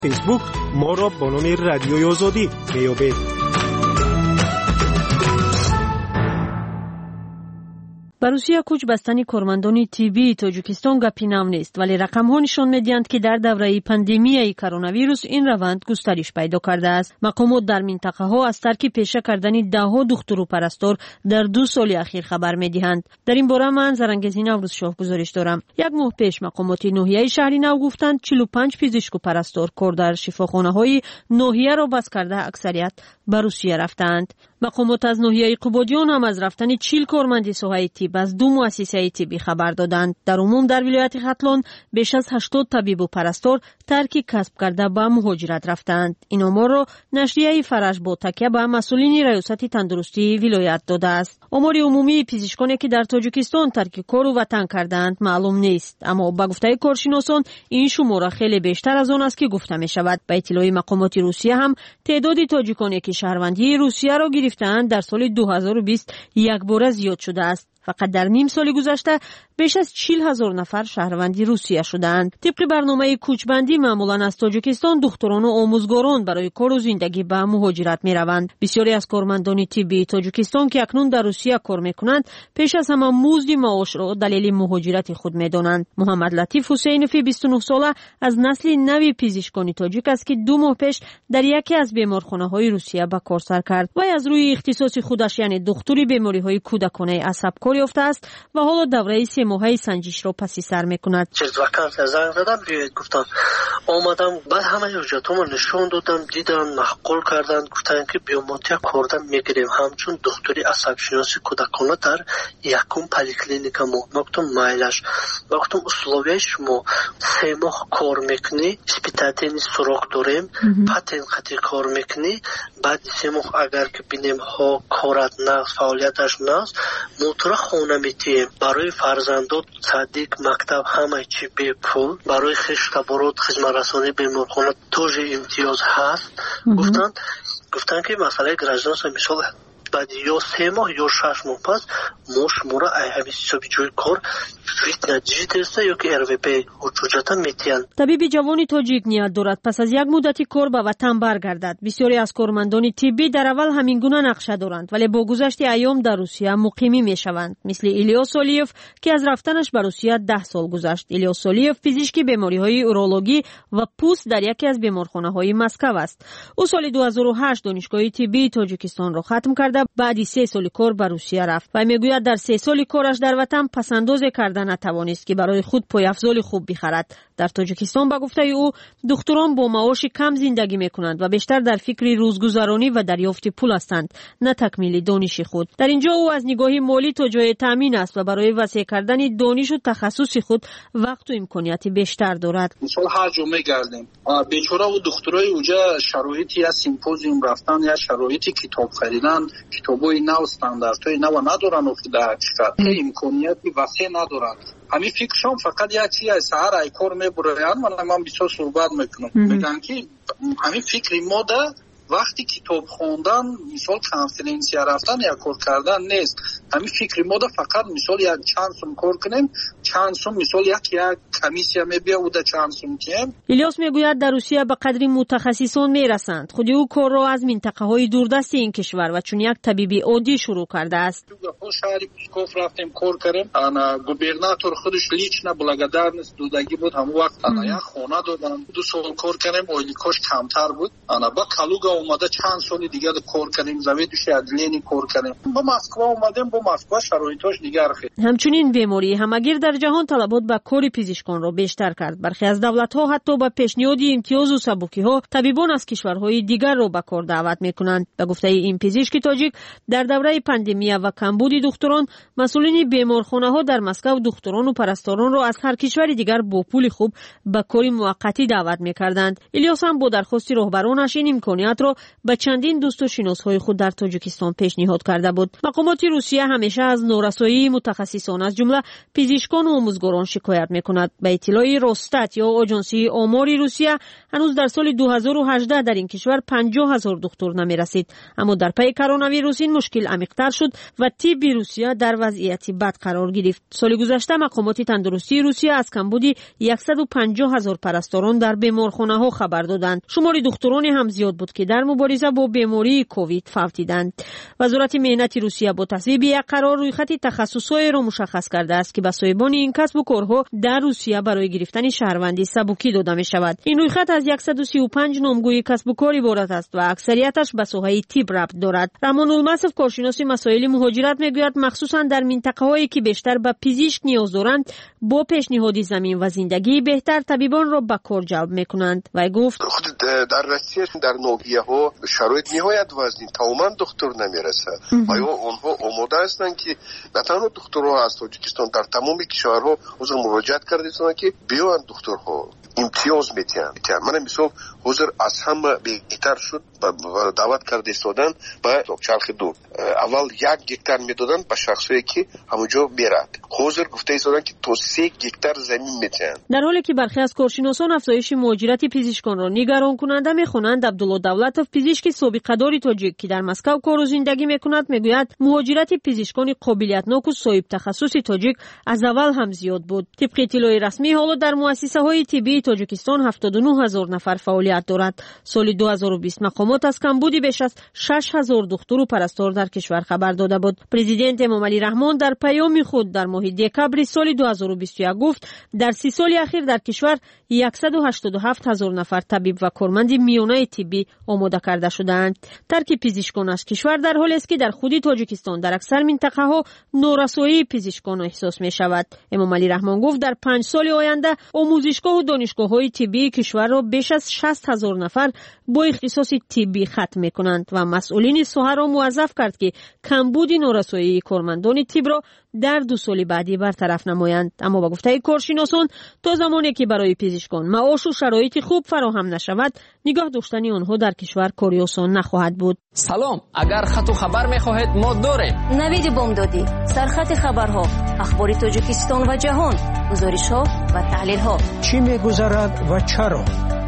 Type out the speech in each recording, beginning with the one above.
فیسبوک ما را با نام رادیوی آزادی میابید. با روسیه کوچ بستن کارمندان طبی تاجیکستان گپی نام نیست، ولی رقم‌ها نشان می‌دهند که در دوره پاندمی کرونا ویروس این روند گسترش پیدا کرده است. مقامات در منطقه‌ها از ترک پیشه کردن ده‌ها دکتر و پرستار در 2 سال اخیر خبر می‌دهند. در این باره من زرنگزی نوروز شاه گزارش دارم. 1 ماه پیش مقامات ناحیه شهری نو گفتند 45 پزشک و پرستار کار در شفاخانه‌های ناحیه را بس کرده اکثریت به روسیه رفتند. مقامات از ناحیه قبادیان هم از رفتن 40 کارمند ساحه طب از 2 مؤسسه طبی خبر دادند. در عموم در ولایت ختلان بیش از 80 طبیب و پرستار ترک کسب کرده به مهاجرت رفتند. این آمار را نشریه فرج با تکیه به مسئولین ریاست تندرستی ولایت داده است. آمار عمومی پزشکانی که در تاجیکستان ترک کار و وطن کردند معلوم نیست، اما با گفته کارشناسان این شماره خیلی بیشتر از آن است که گفته می شود. به اطلاع مقامات روسیه هم تعداد تاجیکانی که شهروندی روسیه را گرفتند در سال 2020 یک بار زیاد شده است. فقط در نیم سال گذشته بیش از 40,000 نفر شهروندی روسیه شدند. طبق برنامه کوچبندی معمولا از تاجیکستان دختران و آموزگاران برای کار و زندگی به مهاجرت می روند. بسیاری از کارمندان طبی تاجیکستان که اکنون در روسیه کار می کنند پیش از همه مزد معاش را دلیل مهاجرت خود می دانند. محمد لطیف حسینفی 29 ساله از نسل نوی پزشکان تاجیک است که 2 ماه پیش در یکی از بیمارخانه‌های روسیه به کار سر کرد و از روی اختصاص خودش یعنی دکتری بیماری‌های کودکانه عصب یافته است و حالا دوره 3 ماهه سنجش را پس سر می‌کند. چیز وکانس زنگ زدم بیاید گفتن آمدم بعد همه حجتامو نشون دادم دیدن معقول کردن گفتن که بیوماتیا کوردن میگیریم همچون دکتری عصب شناسی کودکانه در یکم پلیکلینیکا گفتم مایلش گفتم اصولوی شما 3 ماه کار میکنی اسپیتاتین سراغ داریم پاتین خاطر کار میکنی بعد 3 ماه اگر که بینیم ها کارت نقص فعالیتش نقص موتور خونه میتیم برای فرزندات صدیق مکتب همه چی به پول برای خشتبارات خدمت رسانی بیمارخانه توج امتیاز هست. گفتن که مسئله گرجناس مثال بعد یا 3 ماه یا 6 ماه پس ما شما را همین حسابی جوی کار فیت نتیجه درسته یا که RVP حجتا میتین. طبیب جوانی تاجیک نیت دارد پس از یک مدتی کار به وطن برگردد. بسیاری از کارمندان طبی در اول همین گونه نقشه دارند ولی با گذشت ایام در روسیه مقیمی میشوند، مثل ایلیاس آلیف که از رفتنش به روسیه 10 سال گذشت. ایلیاس آلیف پزشک بیماری‌های اورولوژی و پوست در یکی از بیمارخانه‌های مسکو است. او سال 2008 دانشگاه طبی تاجیکستان را ختم کرده بعد 3 سال کار به روسیه رفت و میگوید در 3 سال کارش در وطن پسنداز کردن نتوانست که برای خود پایافزال خوب بخرد. در تاجیکستان به گفته او دکتران با معاش کم زندگی میکنند و بیشتر در فکر روزگذرانی و دریافت پول هستند نه تکمیل دانش خود. در اینجا او از نگاه مالی تا جای تامین است و برای وسیع کردن دانش و تخصص خود وقت و امکانیت بیشتر دارد. مثلا هر جا میگردیم بیچاره و دکترای اونجا شرایطی از سیمپوزیوم رفتن یا شرایطی کتاب خریدن کتابای نو استانداردهای نو ندارن و در حقیقت امکانیتی وسیع ندارن. همین فکرشون فقط یک چیز از سهر ای کار میبرن و من بسیار صحبت میکنم میگن که همین فکر ما ده وقتی کتاب خوندن مثال کانفرانسیا رفتن یا کار کردن نیست. همین فکر ما ده فقط مثال یک چند سوم کار کنیم چند سوم مثال یک کمیسیا میبیا و ده چند سوم کنیم. الیاس میگوید در روسیه به قدری متخصصان میرسند خود او کار را از منطقه های دوردست این کشور و چون یک طبیبی عادی شروع کرده است. تو شهری پیسکوف رفتیم کار کردیم انا گوبرناتور خودش لیچنا بلاگدارنس دودگی بود هم وقت انا یک خونه دادن 2 سال کار کردیم اولیکوش کمتر بود انا با کالوگا اومده چند سال دیگه کار کردیم زویدش ادلینی کار کردیم با مسکو اومدیم با مسکو شرایطش دیگه رخید. همچنین بیماری همگیر در جهان طلبات به کار پزشکان را بیشتر کرد. برخی از دولت‌ها حتی با پیشنهاد امتیاز و سبوکی‌ها طبیبان از کشورهای دیگر را به کار دعوت می‌کنند. به گفته این پزشک تاجیک در دوره پاندمی و کمبود دکتران مسئولین بیمارخانه‌ها در مسکو دکتران و پرستاران را از هر کشور دیگر با پول خوب به کار موقتی دعوت می‌کردند. الیاس هم با درخواست رهبرانش این امکانیت را به چندین دوست و شناسهای خود در تاجیکستان پیشنهاد کرده بود. مقامات روسیه همیشه از نارسایی متخصصان از جمله پزشکان و آموزگاران شکایت میکند. به اطلاع روستات یا آژانسی آماری روسیه هنوز در سال 2018 در این کشور 50,000 دکتر نمیرسید. اما در پی کرونا ویروس این مشکل عمیق‌تر شد و طب روسیه در وضعیتی بد قرار گرفت. سال گذشته مقامات تندرستی روسیه از کمبود 150,000 پرستاران در بیمارخانه‌ها خبر دادند. شمار دکتران هم زیاد بود که در مبارزه با بیماری کووید فوتیدند. وزارت مهنت روسیه با تصویب یک قرار رویخط تخصص‌های را مشخص کرده است که به صاحبان این کسب و کارها در روسیه برای گرفتن شهروندی سبکی داده می شود. این رویخط از 135 نامگوی کسب و کار عبارت است و اکثریتش به ساحه طب ربط دارد. رمان المصف کارشناس مسائل مهاجرت میگوید مخصوصا در منطقه‌هایی که بیشتر به پزشک نیاز دارند با پیشنهاد زمین و زندگی بهتر طبیبان را به کار جلب میکنند. و گفت خود در روسیه در نوگیه‌ها شرایط نهایت وزنی تماما دکتر نمیرسه. آیا اونها آماده هستند که نه تنها دکترها از تاجیکستان در تمام کشورها حضور مراجعت کردند که بیان دکترها امتیاز میتین. من مثال حضور از هم بهتر شد و دعوت کرده ایستادن به چرخ دور. اول 1 گکتار میدادن به شخصی که همونجا میرد. حضور گفته ایستادن که تا 3 گکتار زمین میتین. در حالی که برخی از کارشناسان افزایش مهاجرت پزشکان را نگران کننده میخوانند، عبدالله دولتوف پزشک سابقه داری تاجیک که در مسکو کار و زندگی میکند میگوید مهاجرت پزشکان قابلیتناک و صاحب تخصص تاجیک از اول هم زیاد بود. طبق اطلاع رسمی حالا در مؤسسه‌های طبی تاجیکستان 79,000 نفر فعالیت دارد. سال 2020 مقامات از کمبود بیش از 6,000 دکتر و پرستار در کشور خبر داده بود. پرزیدنت امامعلی رحمان در پیام خود در ماه دکبر سال 2021 گفت در 30 سال اخیر در کشور 187,000 نفر طبیب و کارمند میانه طبی آماده کرده شدند. ترک پزشکان از کشور در حالی است که در خود تاجیکستان در اکثر منطقه ها نورسایی پزشکان احساس می شود. امامعلی رحمان گفت در 5 سال آینده آموزشگاه و دانشگاه‌های طبی کشور را بیش از 60,000 نفر با اختصاص طبی ختم می‌کنند و مسئولین ساحه را موظف کرد که کمبود نورسایی کارمندان طب را در 2 سال بعدی برطرف نمایند. اما با گفته کارشناسان تا زمانی که برای پزشکان معاش و شرایط خوب فراهم نشود نگاه داشتن آنها در کشور کاری آسان نخواهد بود. سلام، اگر خط و خبر می‌خواهید ما داریم. نوید بامدادی، سرخط خبرها، اخبار تاجیکستان و جهان، گزارش‌ها و تحلیل‌ها. چی می‌گذرد و چرا؟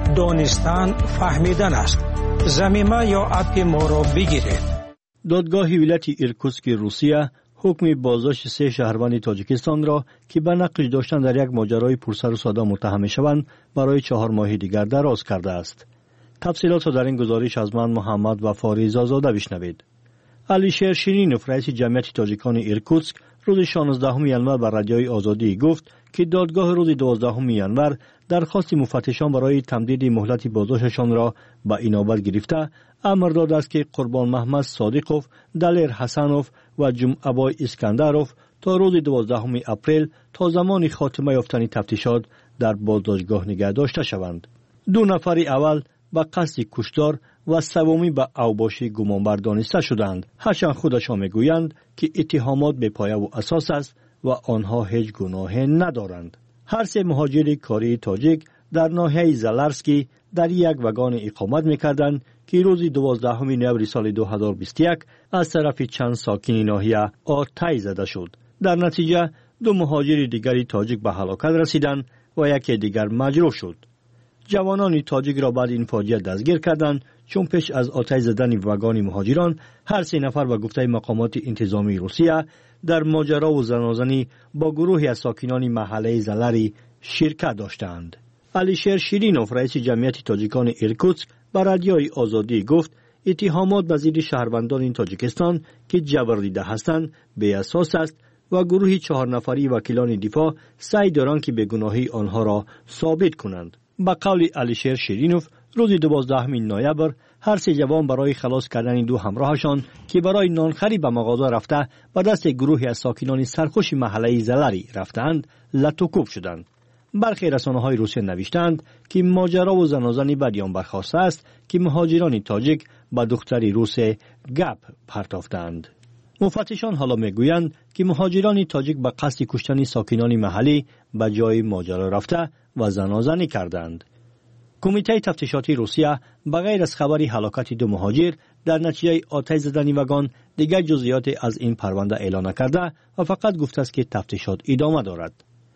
دانستن فهمیدن است. زمینه یا اپ ما را بگیرید. دادگاه ولایت ایرکوتسک روسیه حکم بازداشت 3 شهروند تاجیکستان را که به نقش داشتن در یک ماجرای پرسر و صدا متهم می‌شوند برای 4 ماه دیگر دراز کرده است. تفصیلات را در این گزارش از من محمد وفاری زازاده بشنوید. علیشیر شیرینوف رئیس جمعیت تاجیکان ایرکوتسک روز 16 ژانویه بر رادیوی آزادی گفت که دادگاه روز 12 ژانویه درخواست مفتشان برای تمدید مهلت بازداشتشان را به اینابت گرفته امر داده است که قربان محمد صادقوف، دلیر حسنوف و جمعبای اسکندروف تا روز 12 اپریل تا زمان خاتمه یافتن تفتیشات در بازداشتگاه نگه داشته شوند. 2 نفر اول به قصد کشتار و سومی به اوباشی گمانبر دانسته شدند. هرچند خودشان میگویند که اتهامات بی‌پایه و اساس است و آنها هیچ گناهی ندارند. هر 3 مهاجر کاری تاجیک در ناحیه زلرسکی در یک واگن اقامت می‌کردند که روز 12 نوامبر سال 2021 از طرف چند ساکن ناحیه آتش زده شد. در نتیجه 2 مهاجر دیگری تاجیک به هلاکت رسیدند و یکی دیگر مجروح شد. جوانان تاجیک را بعد این فاجعه دستگیر کردند چون پیش از آتش زدن واگن مهاجران هر 3 نفر به گفته مقامات انتظامی روسیه در ماجرا و زنازنی با گروهی از ساکنان محله زلری شرکت داشتند. علیشیر شیرینوف رئیس جمعیت تاجیکان ایرکوتسک به رادیوی آزادی گفت اتهامات به ضد شهروندان تاجیکستان که جبر دیده هستند بی اساس است و گروهی 4 نفری وکیلان دفاع سعی دارند که بیگناهی آنها را ثابت کنند. با قول علیشیر شیرینوف روز 12 نوامبر هر 3 جوان برای خلاص کردن 2 همراهشان که برای نانخری به مغازه رفته به دست گروهی از ساکنان سرخوش محله زلری رفتند لطوکوب شدند. برخی رسانه‌های روسیه نوشتند که ماجرا و زنازنی بدیان برخاسته است که مهاجران تاجیک به دختری روس گپ پرداختند. مفتشان حالا میگویند که مهاجران تاجیک به قصد کشتن ساکنان محلی به جای ماجرا رفته و زنازنی کردند. کمیته تفتیشاتی روسیه بغیر از خبری هلاکت 2 مهاجر در نتیجه آتش زدن واگن دیگر جزئیات از این پرونده اعلام نکرده و فقط گفته است که تفتیشات ادامه دارد.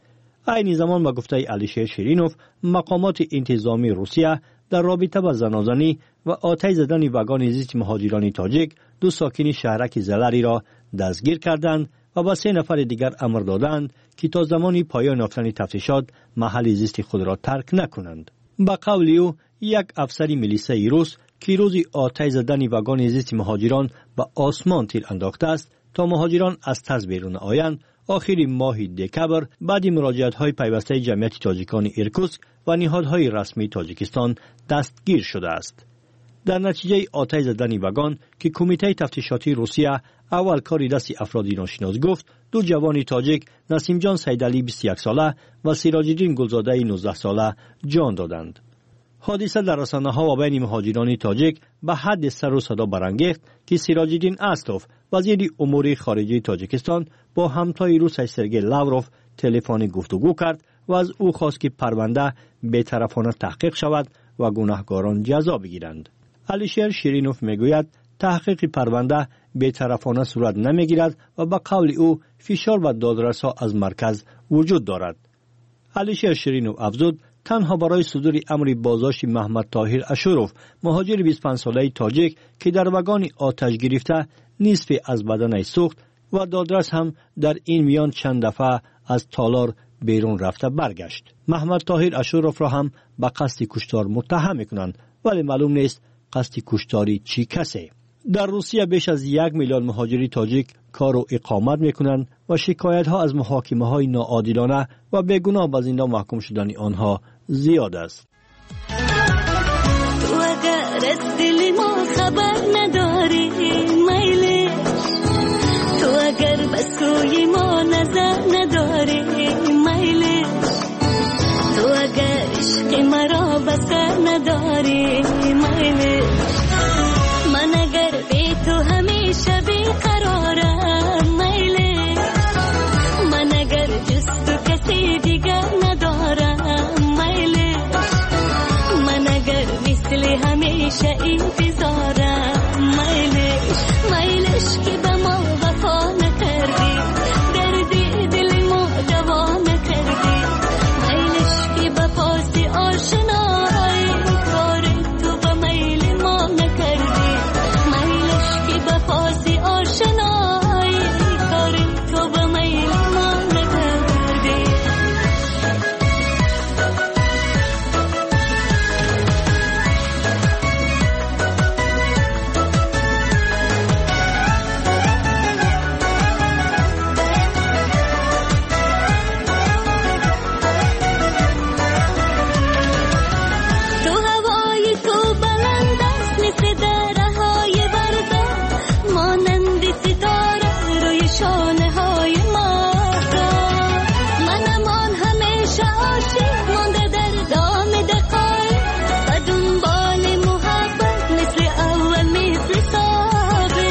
عین زمان با گفته علیشیر شیرینوف مقامات انتظامی روسیه در رابطه با زنازانی و آتش زدن واگن زیست مهاجران تاجیک 2 ساکن شهرک زلری را دستگیر کردند و با 3 نفر دیگر امر دادند که تا زمانی پایان یافتن تفتیشات محل زیست خود را ترک نکنند. با قول او یک افسر میلیسای روس که روزی آتش زدن واگن زیست مهاجران به آسمان تیر انداخته است تا مهاجران از تز بیرون آیند، آخر ماه دکبر بعد مراجعت‌های پیوسته جمعیت تاجیکان ایرکوتسک و نهادهای رسمی تاجیکستان دستگیر شده است. در نتیجه آتش زدن واگن که کمیته تفتیشاتی روسیه اول کاری دست افرادی ناشناس گفت، 2 جوان تاجیک نسیم جان سیدعلی 21 ساله و سیراج الدین گلزاده 19 ساله جان دادند. حادثه در رسانه‌ها و بین مهاجران تاجیک به حد سر و صدا برانگیخت که سیراج الدین استوف وزیر امور خارجه تاجیکستان با همتای روس سرگئی لاوروف تلفنی گفتگو کرد و از او خواست که پرونده بی‌طرفانه تحقیق شود و گناهکاران جزا بگیرند. علیشیر شیرینوف میگوید تحقیق پرونده بی‌طرفانه صورت نمیگیرد و به قول او فشار و دادرس‌ها از مرکز وجود دارد. علیشیر شیرینوف افزود تنها برای صدور امر بازداشت محمد طاهر اشوروف مهاجر 25 ساله تاجیک که در واگن آتش گرفته نصف از بدنش سوخت و دادرس هم در این میان چند دفعه از تالار بیرون رفته برگشت. محمد طاهر اشوروف را هم به قصد کشتار متهم میکنند ولی معلوم نیست قصد کشتاری چی کسی. در روسیه بیش از 1 میلیون مهاجری تاجیک کار و اقامت میکنند و شکایت ها از محاکمه های ناعادلانه و بیگناه به زندان محکوم شدن آنها زیاد است. تو اگر از دل ما خبر نداری میلی، تو اگر به سوی ما نظر نداری میلی، تو اگر عشق مرا بسر نداری میلی، من اگر بی تو همیشه بیقرارم میلی، من اگر جز تو کسی دیگر ندارم میلی، من اگر مثل همیشه انتظارم میلی، میلش که به ما وفا نکردی، دردی دل ما دوا نکردی، میلش که به پاس آشنایی کار تو به میل ما نکردی، میلش که به پاس آشنایی کار تو به میل ما نکردی. تو هوای تو بلند است مثل درهای برده، مانند ستاره روی شانه های ماهتا، من امان همیشه عاشق مانده در دام دقایق و دنبال محبت مثل اول مثل سابق،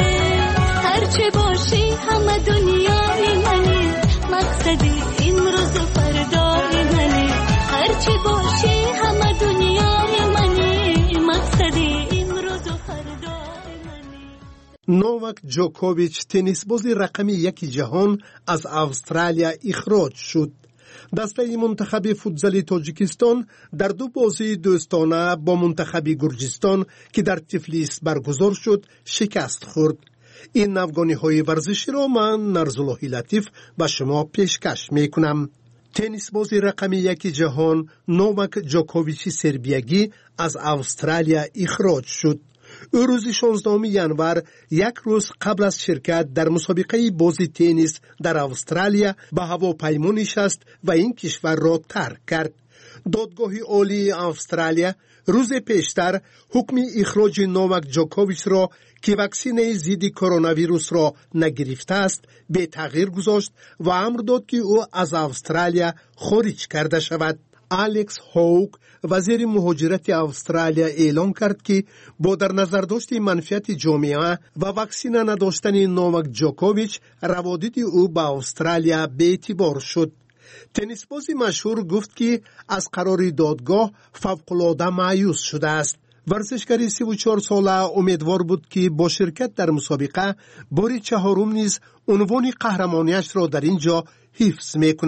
هرچه باشی همه دنیای منی، مقصدی امروز و فردای منی، هرچه باشی همه دنیای منی، مقصدی امروز و فردای منی. نوواک جوکوویچ تنیسباز رقمی 1 جهان از استرالیا اخراج شد. دسته منتخب فوتزال تاجیکستان در 2 بازی دوستانه با منتخب گرجستان که در تفلیس برگزار شد شکست خورد. این افغانی ورزشی را من نرزالله لطیف به شما پیشکش میکنم. تنیس بازی رقمی 1 جهان نوواک جوکوویچ سربیایی از استرالیا اخراج شد. او روز 16 ژانویه 1 روز قبل از شرکت در مسابقه بازی تنیس در استرالیا به هواپیما نشست و این کشور را ترک کرد. دادگاه عالی استرالیا روز پیشتر حکم اخراج نوواک جوکوویچ را که واکسن ضد کرونا ویروس را نگرفته است به تغییر گذاشت و امر داد که او از استرالیا خارج کرده شود. الکس هوک وزیر مهاجرت استرالیا اعلام کرد که با در نظر داشت منفعت جامعه و واکسن نداشتن نوواک جوکوویچ روابط او با استرالیا به اعتبار شد. تنیسباز مشهور گفت که از قرار دادگاه فوق‌العاده مایوس شده است. ورزشکار 34 ساله امیدوار بود که با شرکت در مسابقه بار 4 نیز عنوان قهرمانیش را در اینجا حفظ می‌کند.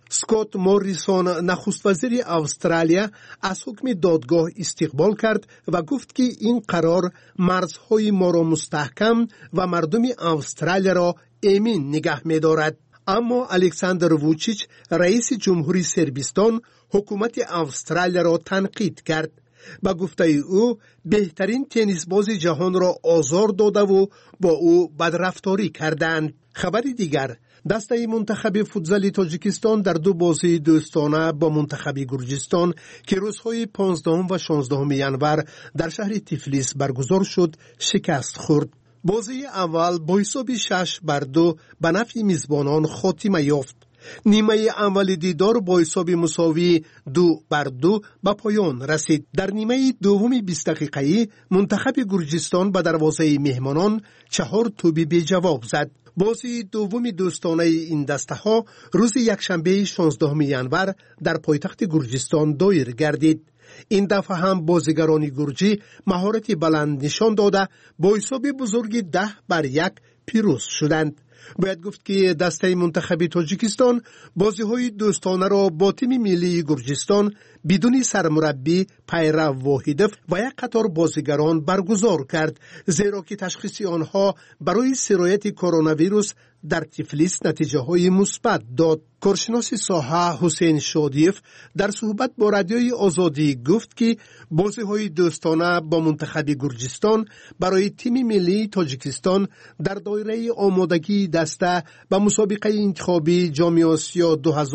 سکوت موریسون نخست وزیر استرالیا از حکم دادگاه استقبال کرد و گفت که این قرار مرزهای ما را مستحکم و مردم استرالیا را امن نگه می دارد. اما الکساندر ووچیچ رئیس جمهوری صربستان حکومت استرالیا را تنقید کرد. با گفته او بهترین تنیس باز جهان را آزار داده و با او بدرفتاری کردند. خبر دیگر، دسته منتخب فوتبال تاجیکستان در دو بازی دوستانه با منتخب گرجستان که روزهای 15 و 16 ینور در شهر تیفلیس برگزار شد شکست خورد. بازی اول با حساب 6-2 به نفع میزبانان خاتمه یافت. نیمه اول دیدار با حساب مساوی 2-2 به پایان رسید. در نیمه دوم 20 دقیقه‌ای منتخب گرجستان به دروازه مهمانان 4 توپ بی جواب زد. بازی دوم دوستانه این دسته ها روز یکشنبه 16 ینور در پایتخت گرجستان دایر گردید. این دفعه هم بازیگران گرجی مهارت بلند نشان داده با حساب بزرگ 10-1 پیروز شدند. باید گفت که دسته منتخب تاجیکستان بازی‌های دوستانه را با تیم ملی گرجستان بدون سرمربی پیرو واحدف و یک قطار بازیگران برگزار کرد، زیرا که تشخیص آنها برای سرایت کرونا ویروس در تیفلیس نتیجه های مثبت داد. کارشناس ساحه حسین شادیف در صحبت با رادیوی آزادی گفت که بازی‌های دوستانه با منتخب گرجستان برای تیم ملی تاجیکستان در دایره آمادگی دسته به مسابقه انتخابی جام آسیا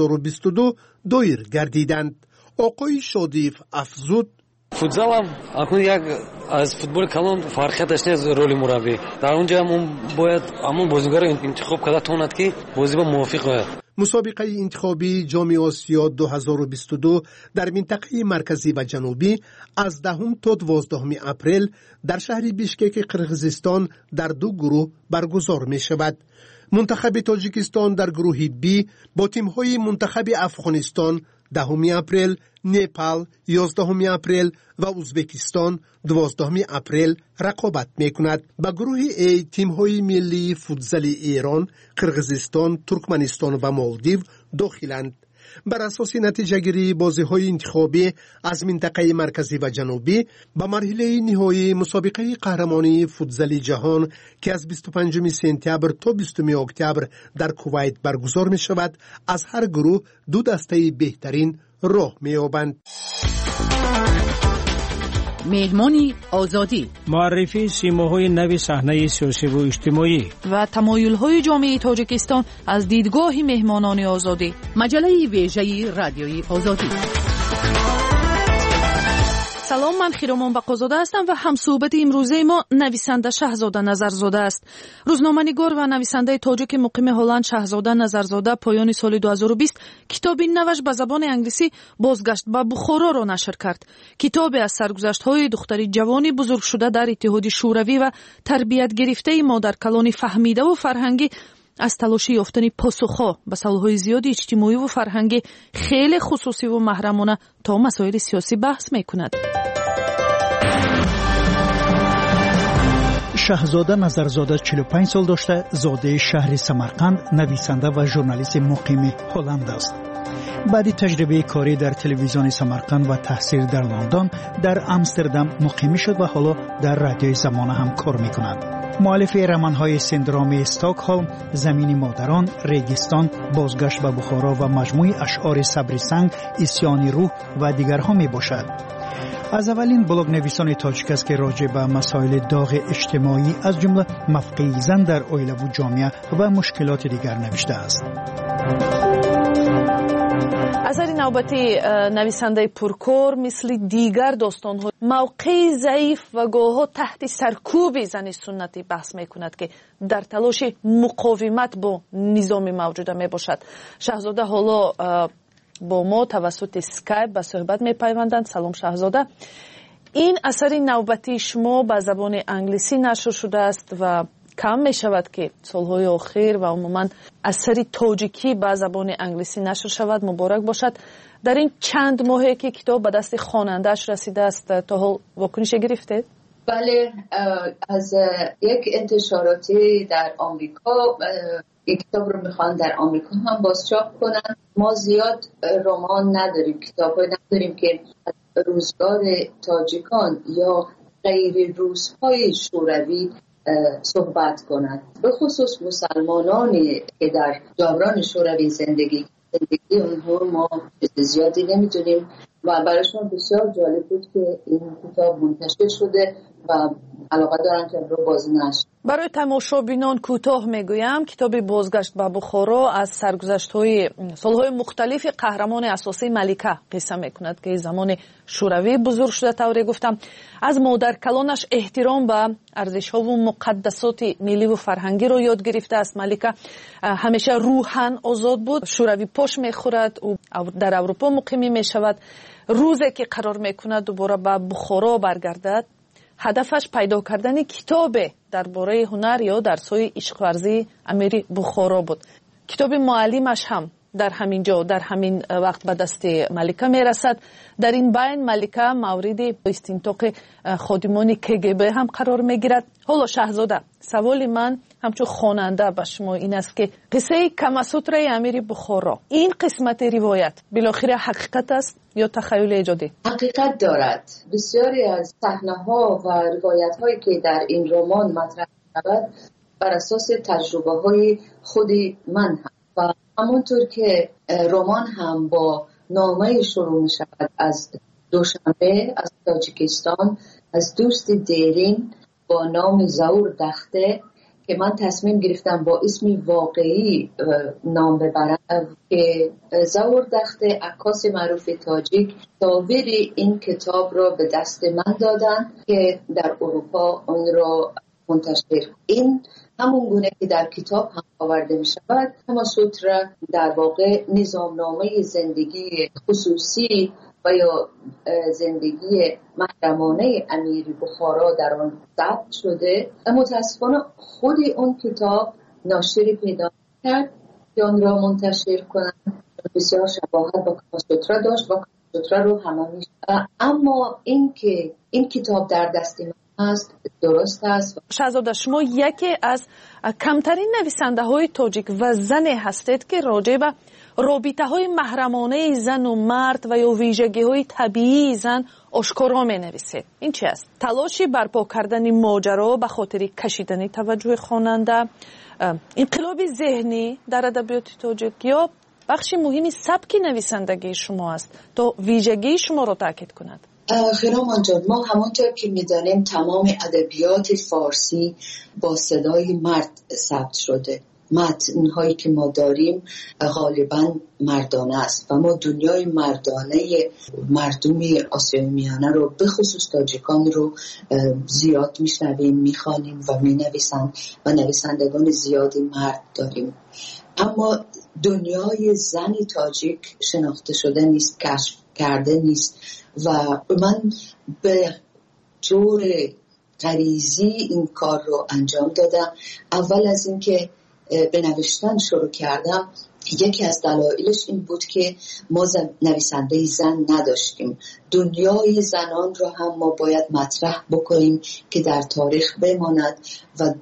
2022 دایر گردیدند. آقای شادیف افزود: فوتبال هم اکنون یک از فوتبال کلان فرقیتش نیست رولی مربی. در اونجا هم باید همون بازیگر انتخاب کرده تواند که بازی با موافق باید. مسابقه انتخابی جام آسیا 2022 در منطقه مرکزی و جنوبی از 10 تا 12 اپریل در شهر بیشکک قرقیزستان در 2 گروه برگزار می شود. منتخب تاجیکستان در گروه بی با تیم‌های منتخب افغانستان 10 اپریل، نپال 11 اپریل و ازبکستان 12 اپریل رقابت می‌کند. با گروه ای تیم‌های ملی فوتبال ایران، قرقیزستان، ترکمنستان و مالدیو داخلند. بر اساس نتیجه گیری بازی‌های انتخابی از منطقه مرکزی و جنوبی به مرحله نهایی مسابقه قهرمانی فوتبال جهان که از 25 سپتامبر تا 20 اکتبر در کویت برگزار می شود، از هر گروه 2 دسته بهترین راه می یابند. مهمانی آزادی، معرفی سیماهای نو صحنه سیاسی و اجتماعی و تمایل‌های جامعه تاجیکستان از دیدگاه مهمانان آزادی. مجله ویژه رادیوی آزادی. سلام، من خیرامان بقازاده هستم و همصحبت امروزه ما نویسنده شهزاده نظرزاده است. روزنامه‌نگار و نویسنده تاجیک مقیم هلند شهزاده نظرزاده پایان سال 2020 کتابی نوش به زبان انگلیسی بازگشت به بخارا را نشر کرد. کتابی از سرگذشت‌های دختری جوانی بزرگ شده در اتحاد شوروی و تربیت گرفته مادر کلان فهمیده و فرهنگی از تلاش یافتن پاسخ‌ها به سوال‌های زیادی اجتماعی و فرهنگی خیلی خصوصی و محرمانه تا مسائل سیاسی بحث می‌کند. شهزاده نظرزاده 45 سال داشته، زاده شهر سمرقند، نویسنده و ژورنالیست مقیم هلند است. بعد تجربه کاری در تلویزیون سمرقند و تحصیل در لندن، در امستردام مقیم شد و حالا در رادیوی زمانه هم کار می‌کند. مؤلف رمان‌های سندرام استکهلم، زمین مادران، ریگستان، بازگشت به بخارا و مجموعه اشعار صبر سنگ، اسیان روح و دیگرها میباشد. از اولین بلاگ نویسان تاجیک است که راجع به مسائل داغ اجتماعی از جمله موقع زن در عائله و جامعه و مشکلات دیگر نوشته است. اثر نوبتی نویسنده پرکار مثل دیگر داستان‌ها موقع ضعیف و گاه‌ها تحت سرکوب زن سنتی بحث می‌کند که در تلاش مقاومت با نظام موجود میباشد. شهزاده حالا با ما توسط اسکایپ به صحبت می‌پیوندند. سلام شهزاده. این اثر نوبتی شما به زبان انگلیسی نشر شده است و کم می شود که سالهای آخر و عموما اثر تاجیکی به زبان انگلیسی نشر شود. مبارک باشد. در این چند ماهی که کتاب به دست خواننده‌اش رسیده است تا حال واکنش گرفته؟ بله، از یک انتشاراتی در آمریکا این کتاب رو میخوان در آمریکا هم بازچاپ کنن. ما زیاد رمان نداریم، کتاب‌های نداریم که روزگار تاجیکان یا غیر روس‌های شوروی صحبت کنند. به خصوص مسلمانانی که در دوران شوروی زندگی اونها ما زیادی نمیدونیم و برایشون بسیار جالب بود که این کتاب منتشر شده و علاقه دارن که رو بازی نشد. برای تماشابینان کوتاه میگویم کتاب بازگشت به بخارا از سرگذشت‌های سال‌های مختلف قهرمان اساسی ملکه قصه میکند که زمان شوروی بزرگ شده. طوری گفتم از مادر کلانش احترام به ارزش‌ها و مقدسات ملی و فرهنگی رو یاد گرفته است. ملکه همیشه روحاً آزاد بود. شوروی پاش میخورد و در اروپا مقیم میشود. روزی که قرار میکند دوباره به بخارا برگردد، هدفش پیدا کردن کتاب درباره هنر یا درس‌های عشق ورزی امیر بخارا بود. کتاب معلمش هم در همین جا در همین وقت به دست ملکه میرسد. در این بین ملکه مورد استنطاق خادمان KGB هم قرار میگیرد. حالا شاهزاده، سوال من همچون خواننده به شما این است که قصه کماسوتر امیر بخارا، این قسمت روایت بالاخره حقیقت است یا تخیل ایجادی؟ حقیقت دارد. بسیاری از صحنه‌ها و روایت‌هایی که در این رمان مطرح شود بر اساس تجربه‌های خود من هم و همونطور که رمان هم با نامه شروع می شود از دوشنبه از تاجیکستان، از دوست دیرین با نام زاور دخته که من تصمیم گرفتم با اسم واقعی نام ببرم که زاور دخته عکاس معروف تاجیک تاویر این کتاب را به دست من دادن که در اروپا اون را منتشر. این همون گونه که در کتاب هم آورده می شود. کماسوتر در واقع نظامنامه زندگی خصوصی و یا زندگی محرمانه امیر بخارا در آن ثبت شده. متاسفانه خود اون کتاب ناشری پیدا کرد که آن را منتشر کنند. بسیار شباهت با کماسوتر داشت و کماسوتر رو همه می شود. اما این کتاب در دست من است، درست است. شاهزاده، شما یکی از کمترین نویسنده های تاجیک و زن هستید که راجع به رابطه های محرمانه زن و مرد و یا ویژگی های طبیعی زن آشکارا می نویسید. این چی است؟ تلاشی برپا کردن ماجرا به خاطر کشیدن توجه خواننده، انقلاب ذهنی در ادبیات تاجیک یا بخشی مهمی سبک نویسندگی شما است تا ویژگی شما را تاکید کند؟ خیرامان جان، ما همانطور که می‌دانیم تمام ادبیات فارسی با صدای مرد ثبت شده. متن‌هایی که ما داریم غالباً مردانه است و ما دنیای مردانه مردم آسیای میانه رو به خصوص تاجیکان رو زیاد میشنویم، میخوانیم و مینویسند و نویسندگان زیادی مرد داریم. اما دنیای زن تاجیک شناخته شده نیست، کشف کرده نیست و من به طور غریزی این کار رو انجام دادم. اول از اینکه به نوشتن شروع کردم، یکی از دلایلش این بود که ما نویسنده زن نداشتیم. دنیای زنان رو هم ما باید مطرح بکنیم که در تاریخ بماند و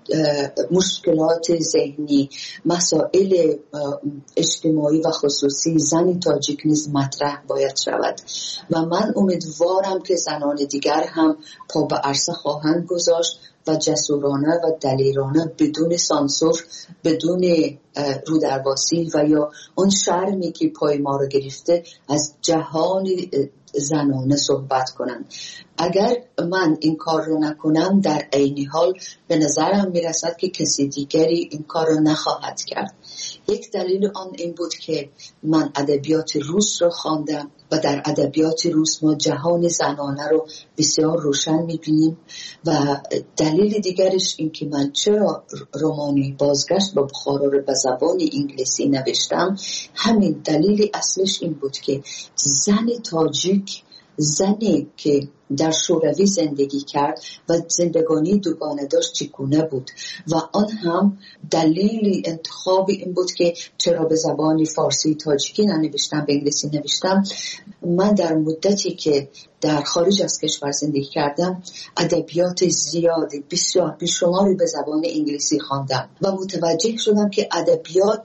مشکلات ذهنی، مسائل اجتماعی و خصوصی زن تاجیک نیز مطرح باید شود و من امیدوارم که زنان دیگر هم پا به عرصه خواهند گذاشت و جسورانه و دلیرانه بدون سانسور، بدون رودرباسی و یا اون شرمی که پای ما رو گرفته از جهان زنانه صحبت کنند. اگر من این کار رو نکنم در عین حال به نظرم میرسد که کسی دیگری این کار رو نخواهد کرد. یک دلیل آن این بود که من ادبیات روس رو خواندم و در ادبیات روس ما جهان زنانه رو بسیار روشن میبینیم و دلیل دیگرش این که من چرا رمانی بازگشت به بخارا رو به زبان انگلیسی نوشتم، همین دلیل اصلش این بود که زن تاجیک زنی که در شوروی زندگی کرد و زندگانی دوگانه داشت چگونه بود و آن هم دلیل انتخاب این بود که چرا به زبان فارسی تاجیکی ننوشتم، به انگلیسی نوشتم. من در مدتی که در خارج از کشور زندگی کردم ادبیات زیادی بسیار بیشماری به زبان انگلیسی خواندم و متوجه شدم که ادبیات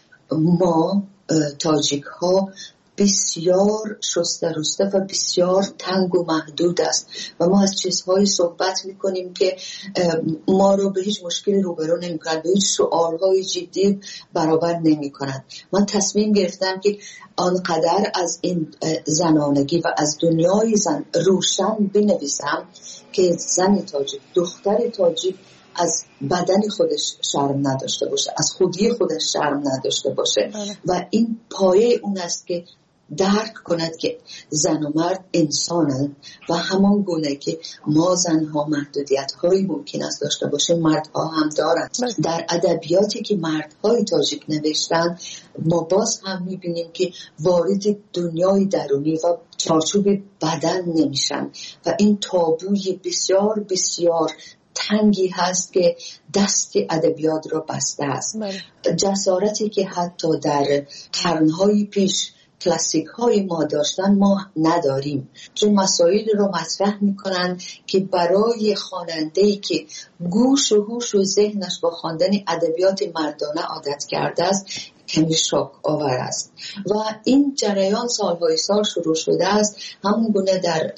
ما تاجیک ها بسیار شسته رسته و بسیار تنگ و محدود است و ما از چیزهایی صحبت میکنیم که ما رو به هیچ مشکلی روبرو نمیکنند، به هیچ سؤالهای جدی برابر نمیکنند. من تصمیم گرفتم که آنقدر از این زنانگی و از دنیای زن روشن بنویسم که زن تاجیک، دختر تاجیک از بدن خودش شرم نداشته باشه، از خودی خودش شرم نداشته باشه و این پایه اون است که درک کند که زن و مرد انسانند و همان گونه که ما زنها محدودیت هایی ممکن است داشته باشه مردها هم دارند. در ادبیاتی که مردهای تاجیک نوشتن ما باز هم میبینیم که وارد دنیای درونی و چارچوب بدن نمیشن و این تابوی بسیار بسیار تنگی هست که دست ادبیات را بسته است. جسارتی که حتی در قرنهای پیش کلاسیک های ما داشتن ما نداریم، که مسائل رو مطرح میکنن که برای خواننده‌ای که گوش و هوش و ذهنش با خواندن ادبیات مردانه عادت کرده است کمی شوک آور است و این جریان سالهای سال شروع شده است. همون گونه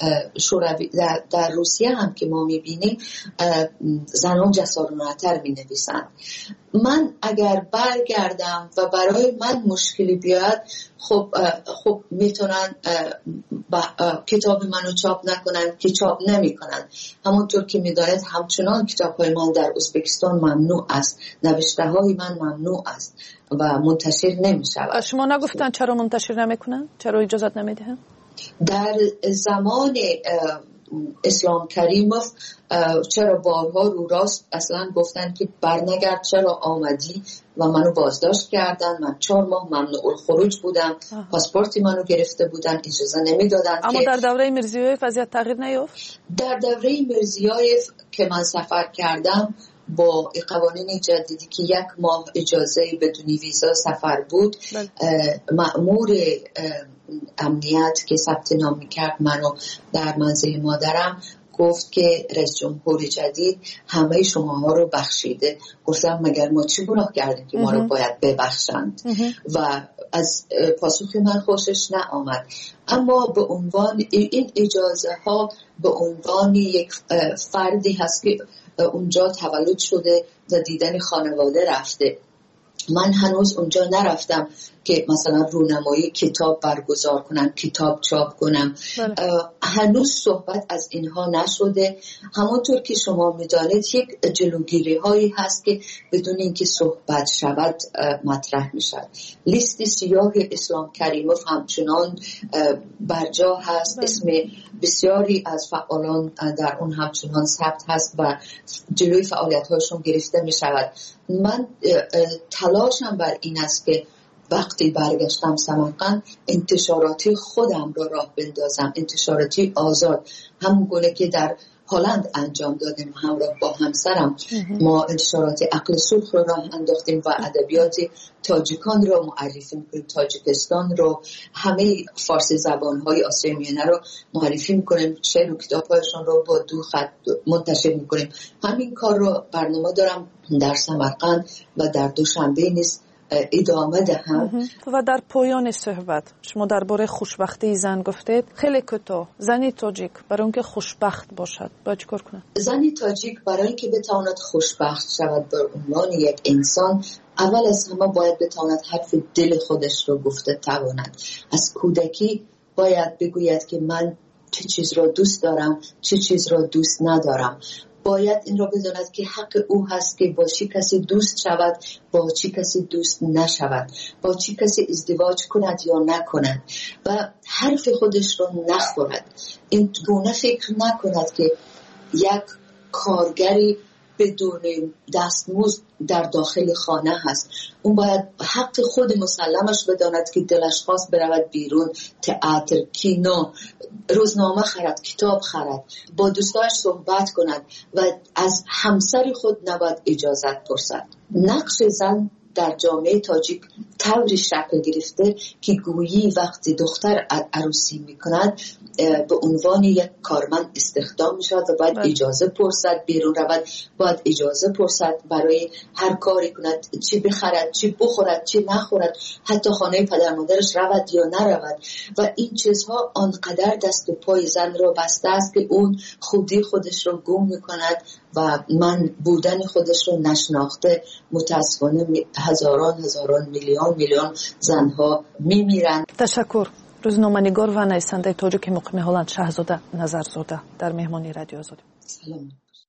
در روسیه هم که ما میبینیم زنان جسارانه‌تر مینویسند. من اگر برگردم و برای من مشکلی بیاد خب میتونن کتاب منو چاپ نکنن که چاپ نمیکنن. همونطور که میدانید همچنان کتاب‌های من در ازبکستان ممنوع است، نوشته‌های من ممنوع است و منتشر نمیشود. شما نگفتن چرا منتشر نمیکنن؟ چرا اجازت نمیدهن؟ در زمان اسلام کریموف چرا بارها رو راست اصلا گفتن که برنگرد، چرا آمدی و منو بازداشت کردن. من 4 ماه ممنوع الخروج بودم، پاسپورتی منو گرفته بودن، اجازه نمیدادن. اما در دوره میرزیویف وضعیت تغییر نیافت؟ در دوره میرزیویف که من سفر کردم با قوانین جدیدی که 1 ماه اجازه بدون ویزا سفر بود، مأمور امنیت که ثبت نام میکرد منو در منزل مادرم گفت که رئیس جمهور جدید همه شماها رو بخشیده. گفتم مگر ما چی گناه کردیم که ما رو باید ببخشند؟ و از پاسخ من خوشش نآمد. اما به عنوان این اجازه ها به عنوان یک فردی هست که اونجا تولد شده و دیدن خانواده رفته. من هنوز اونجا نرفتم که مثلا رونمایی کتاب برگزار کنم، کتاب چاپ کنم. هنوز صحبت از اینها نشده. همونطور که شما میدانید یک جلوگیری هایی هست که بدون اینکه صحبت شود مطرح میشد. لیست سیاه اسلام کریموف همچنان برجا هست، اسم بسیاری از فعالان در اون همچنان ثبت هست و جلوی فعالیت هاشون گرفته میشود. من تلاشم بر این است که وقتی برگشتم سمرقند انتشاراتی خودم را راه بندازم، انتشاراتی آزاد، همون گونه که در هلند انجام دادیم همراه با همسرم. ما انتشارات عقل سرخ رو راه انداختیم و ادبیات تاجیکان رو معرفی میکنیم، تاجیکستان رو، همه فارسی زبانهای آسیای میانه رو معرفی میکنیم، شعر و کتابهایشون رو با 2 خط منتشر میکنیم. همین کار رو برنامه دارم در سمرقند و در دوشنبه نیز ادامه دهم. و در پایان صحبت شما درباره خوشبختی زن گفتید. خیلی کوتاه، زنی تاجیک برای اینکه خوشبخت باشد باید چیکار کنه؟ زنی تاجیک برای اینکه بتواند خوشبخت شود به عنوان یک انسان، اول از همه باید بتواند حرف دل خودش رو گفته تواند. از کودکی باید بگوید که من چه چیز را دوست دارم، چه چیز را دوست ندارم. باید این را بداند که حق او هست که با چی کسی دوست شود، با چی کسی دوست نشود، با چی کسی ازدواج کند یا نکند و حرف خودش را نخورد. این گونه فکر نکند که یک کارگری بدون دستمزد در داخل خانه هست. اون باید حق خود مسلمش بداند که دلش خواست برود بیرون، تئاتر، کینو، روزنامه خرد، کتاب خرد، با دوستاش صحبت کند و از همسر خود نباید اجازت پرسد. نقش زن در جامعه تاجیک طوری شکل گرفته که گویی وقتی دختر عروسی میکند به عنوان یک کارمند استخدام میشود و باید اجازه پرسد، بیرون رود باید اجازه پرسد برای هر کاری کند، چی بخرد، چی بخورد، چی نخورد، حتی خانه پدر مادرش رود یا نرود. و این چیزها آنقدر دست و پای زن را بسته است که اون خودی خودش را گم میکند و من بودن خودش را نشناخته متاسفانه هزاران میلیون زنها میمیرند. تشکر. روزنامه‌نگار و نویسنده تاجیک مقیم هلند شهزاده نظرزاده در مهمانی رادیو آزادی. سلام.